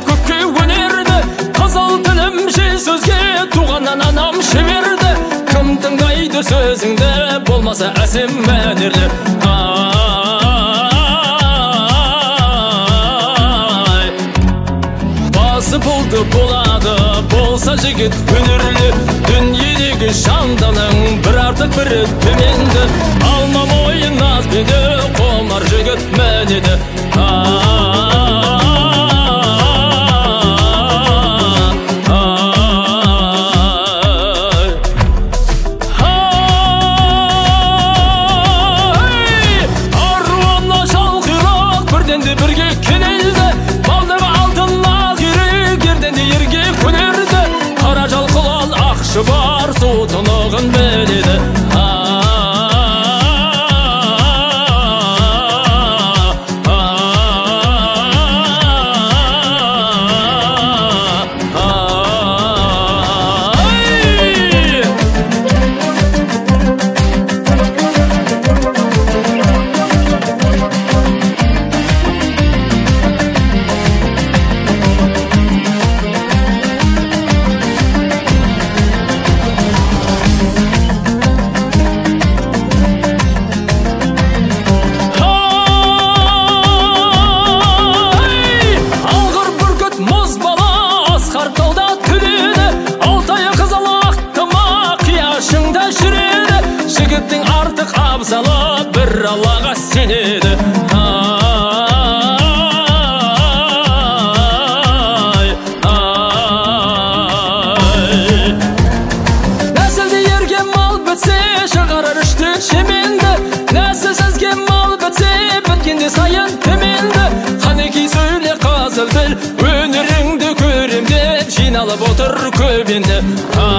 көкке өнерді, қызыл тілімше сөзге туғаннан анам шеберді. Кім тыңдайды сөзіңді, болмаса әсем мәнерлі. Басы болды болады, болса жігіт өнерлі. Дүниедегі жанданың бір артық бірі төменді. Алма мойын аз беді, қонар жігіт мәнеді. Аруана шалқирақ бірденде бірге кенелді. Балдағы алтынна керек ерденде ерге көнерді. Қара жалқылан ақшы бар, су тұнығын біледі. Жігіттің артық абзалы бір Аллаға сенеді. Нәсілді ерге мал бітсе, шығарар үшті шеменді. Нәсілсізге мал бітсе, біткенде сайын төменді. Қанекей сөйле қызыл тіл, өнеріңді көрем деп жиналып отыр көп енді.